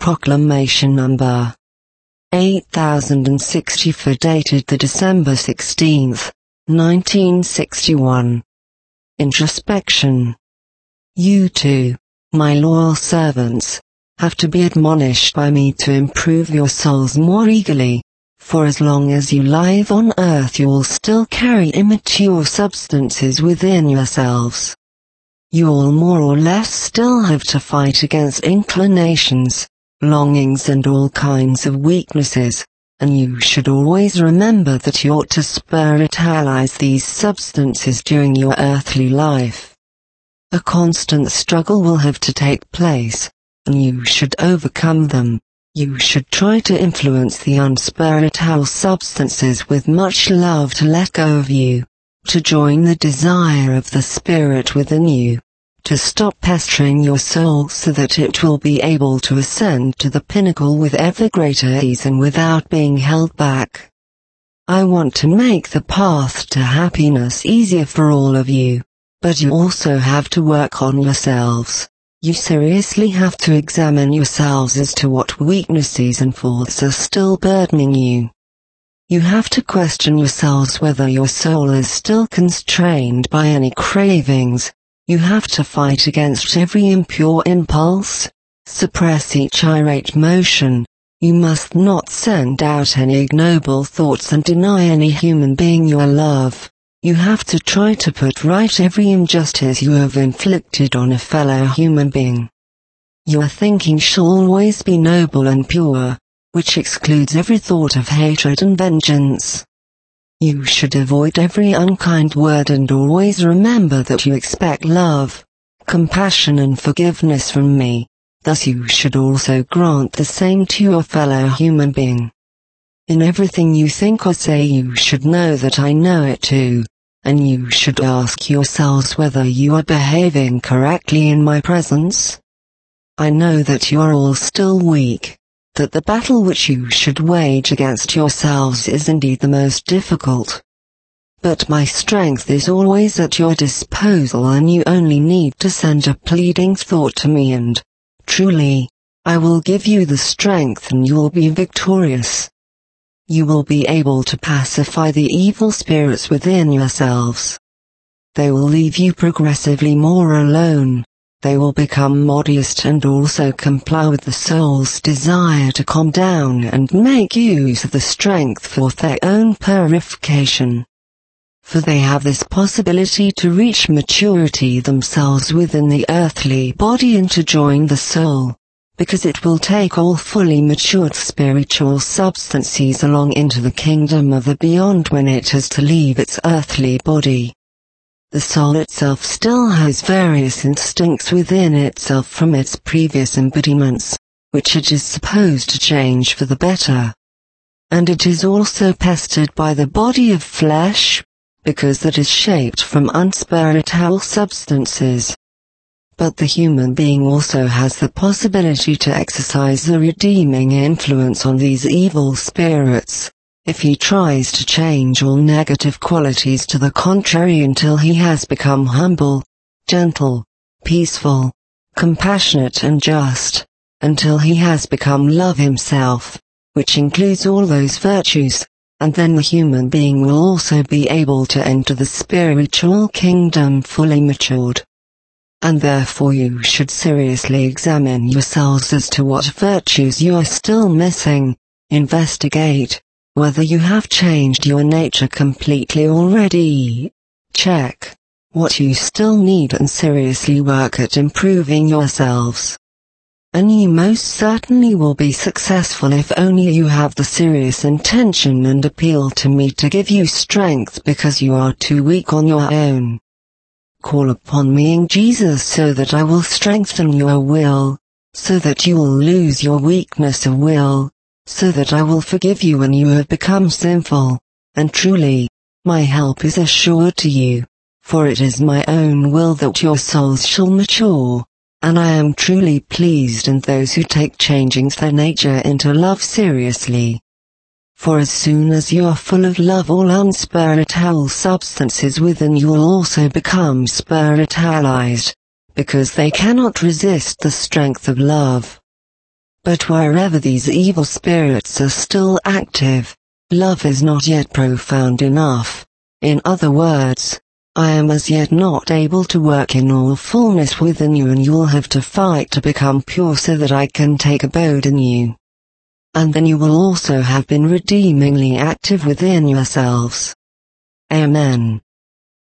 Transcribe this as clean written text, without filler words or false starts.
Proclamation Number 8064 dated the December 16th, 1961. Introspection. You too, my loyal servants, have to be admonished by me to improve your souls more eagerly, for as long as you live on earth you will still carry immature substances within yourselves. You all more or less still have to fight against inclinations, longings and all kinds of weaknesses, and you should always remember that you ought to spiritualize these substances during your earthly life. A constant struggle will have to take place, and you should overcome them. You should try to influence the unspiritual substances with much love to let go of you, to join the desire of the spirit within you, to stop pestering your soul so that it will be able to ascend to the pinnacle with ever greater ease and without being held back. I want to make the path to happiness easier for all of you, but you also have to work on yourselves. You seriously have to examine yourselves as to what weaknesses and faults are still burdening you. You have to question yourselves whether your soul is still constrained by any cravings. You have to fight against every impure impulse, suppress each irate motion. You must not send out any ignoble thoughts and deny any human being your love. You have to try to put right every injustice you have inflicted on a fellow human being. Your thinking shall always be noble and pure, which excludes every thought of hatred and vengeance. You should avoid every unkind word and always remember that you expect love, compassion and forgiveness from me. Thus you should also grant the same to your fellow human being. In everything you think or say you should know that I know it too, and you should ask yourselves whether you are behaving correctly in my presence. I know that you are all still weak, that the battle which you should wage against yourselves is indeed the most difficult. But my strength is always at your disposal and you only need to send a pleading thought to me and, truly, I will give you the strength and you will be victorious. You will be able to pacify the evil spirits within yourselves. They will leave you progressively more alone. They will become modest and also comply with the soul's desire to calm down and make use of the strength for their own purification. For they have this possibility to reach maturity themselves within the earthly body and to join the soul, because it will take all fully matured spiritual substances along into the kingdom of the beyond when it has to leave its earthly body. The soul itself still has various instincts within itself from its previous embodiments, which it is supposed to change for the better. And it is also pestered by the body of flesh, because that is shaped from unspiritual substances. But the human being also has the possibility to exercise a redeeming influence on these evil spirits, if he tries to change all negative qualities to the contrary until he has become humble, gentle, peaceful, compassionate and just, until he has become love himself, which includes all those virtues, and then the human being will also be able to enter the spiritual kingdom fully matured. And therefore you should seriously examine yourselves as to what virtues you are still missing, investigate whether you have changed your nature completely already. Check what you still need and seriously work at improving yourselves. And you most certainly will be successful if only you have the serious intention and appeal to me to give you strength because you are too weak on your own. Call upon me in Jesus so that I will strengthen your will, so that you will lose your weakness of will, so that I will forgive you when you have become sinful, and truly, my help is assured to you, for it is my own will that your souls shall mature, and I am truly pleased in those who take changing their nature into love seriously. For as soon as you are full of love all unspiritual substances within you will also become spiritualized, because they cannot resist the strength of love. But wherever these evil spirits are still active, love is not yet profound enough. In other words, I am as yet not able to work in all fullness within you, and you'll have to fight to become pure so that I can take abode in you. And then you will also have been redeemingly active within yourselves. Amen.